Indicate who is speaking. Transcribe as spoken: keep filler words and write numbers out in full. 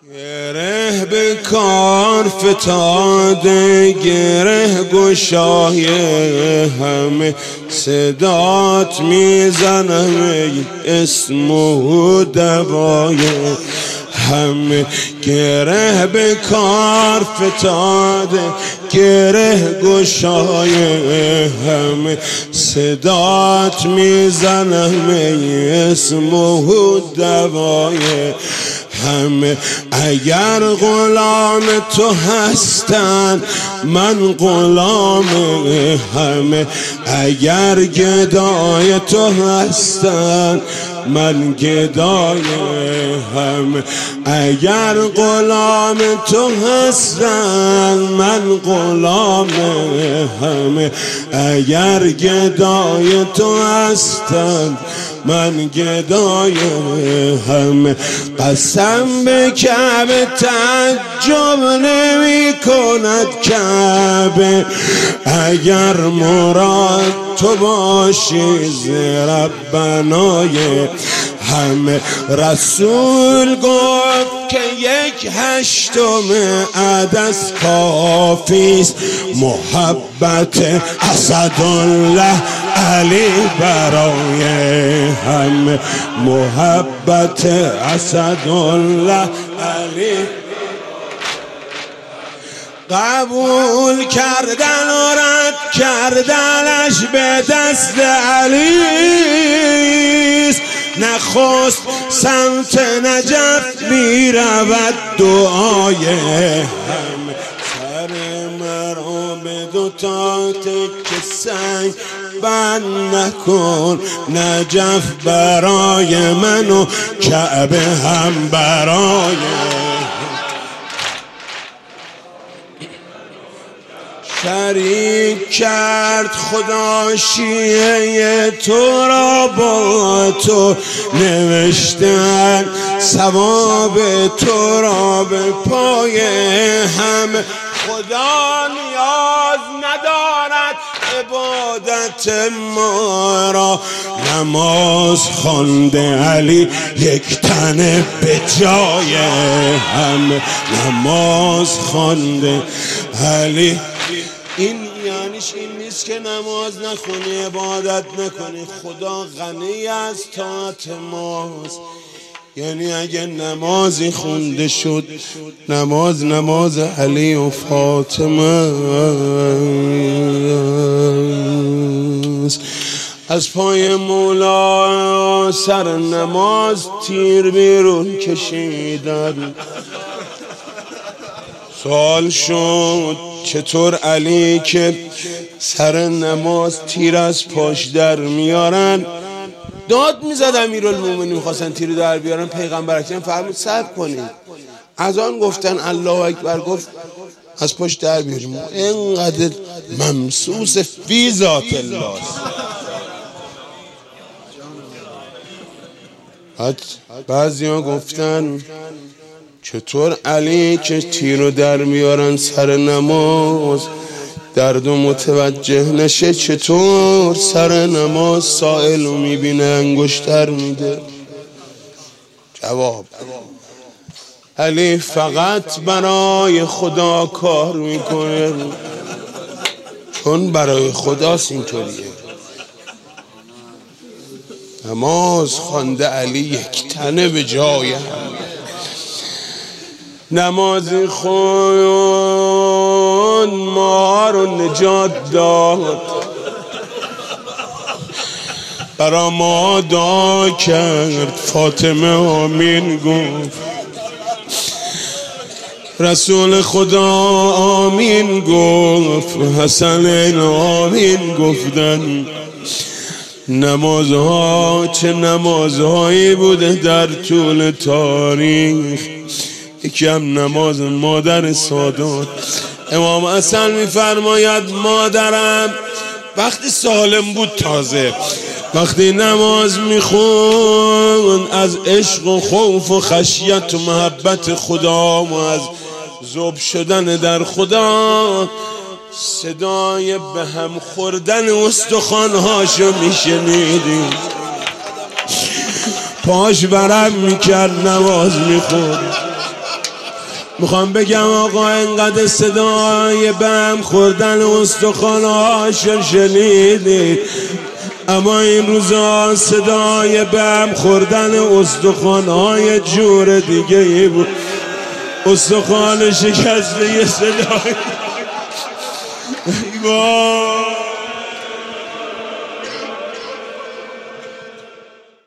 Speaker 1: گره به کار فتاده، گره گشای همه صدات میزنم ای اسم و دوای همه. گره به کار فتاده، گره گشای همه صدات میزنم ای اسم و دوای همه. اگر غلام تو هستن من غلام همه، اگر گدای تو هستن من گدای همه، اگر غلام تو هستن من غلام همه، اگر گدای تو هستن من گدای همه. قسم به کعبه تعجب نمی کند کعبه، اگر مراد تو باشی ز ربنای همه. رسول گفت که یک هشتم عدس کافیست، محبت اسدالله علی برای همه، محبت اسدالله علی. قبول کردن و رد کردنش به دست علیست، نخست سمت نجف می رود دعای همه. سر مرا به دوتا تکه سنگ بند نکن، نجف برای من و کعبه هم برای. شریک کرد خدا شیعه تو را با تو، نوشتن ثواب تو را به پای همه. خدا نیاز ندارد عبادت ما را، نماز خوانده علی یک تنه به جای همه، نماز خوانده علی. این یعنیش این نیست که نماز نخونی عبادت نکنی، خدا غنی از طاعت ماست. یعنی اگه نمازی خونده شد، نماز نماز علی و فاطمه است. از پای مولا سر نماز تیر بیرون کشیدن. سوال شد چطور علی که سر نماز تیر از پاش در میارن؟ داد میزد امیرالمومنین میخواستن تیر در بیارن، پیغمبر اکرم فرمود صبر کنید. از آن گفتن الله اکبر، گفت از پاش در بیاریم. اینقدر ممسوس فی ذات الله. بعضی ها گفتن چطور علی که تیر رو در میارن سر نماز درد و متوجه نشه، چطور سر نماز سائل رو میبینه انگشتر میده؟ جواب: علی فقط برای خدا کار میکنه، چون برای خداست اینطوریه. نماز خوانده علی یک تنه به جای هم. نمازی خون ما رو نجات داد، برا ما دعا کرد، فاطمه آمین گفت، رسول خدا آمین گفت، حسن آمین گفتن. نمازها چه نمازهایی بوده در طول تاریخ. یکی هم نماز مادر سادات. امام حسن میفرماید مادرم وقتی سالم بود، تازه وقتی نماز میخون، از عشق و خوف و خشیت و محبت خدا و از ذوب شدن در خدا، صدای به هم خوردن استخوان‌هاشو میشنیدیم. پاش ورم میکرد نماز میخوند. میخوام بگم آقا انقدر صدای بم خوردن استخوان‌هاش شنیدید، اما این روزا صدای بم خوردن استخوان‌های جور دیگه ای بود. استخوان شکسته یه صدای